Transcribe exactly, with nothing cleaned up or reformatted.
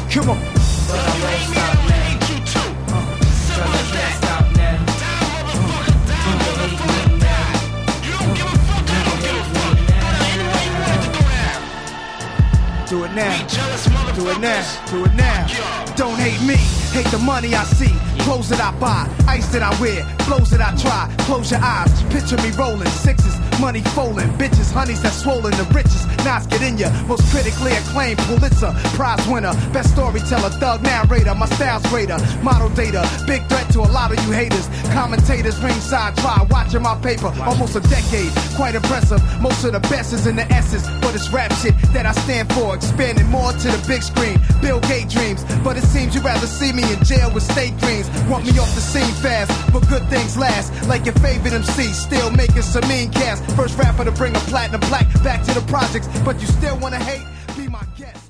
Come on. But I won't stop now. You too. Uh, so I can't stop now. Nigga hate me now. You don't give a fuck, I don't give a fuck. Any way you want it to go down. Do it now. Do it now. Do it now. Don't hate me. Hate the money I see. Clothes that I buy. Ice that I wear. Flows that I try. Close your eyes. Picture me rolling. Sixes. Money folding. Bitches. Honeys that swollen. The richest. Nas get in ya. Most critically acclaimed Pulitzer Prize winner. Best storyteller. Thug narrator. My style's greater. Model data. Big threat to a lot of you haters. Commentators ringside try. Watching my paper. Almost a decade. Quite impressive. Most of the best is in the essence. But it's rap shit that I stand for. Expanding more to the big screen. Bill Gates dreams. But it seems you'd rather see me in jail with state dreams. Want me off the scene fast, but good things last. Like your favorite M C, still making some mean cast. First rapper to bring a platinum plaque back to the projects, but you still wanna hate? Be my guest.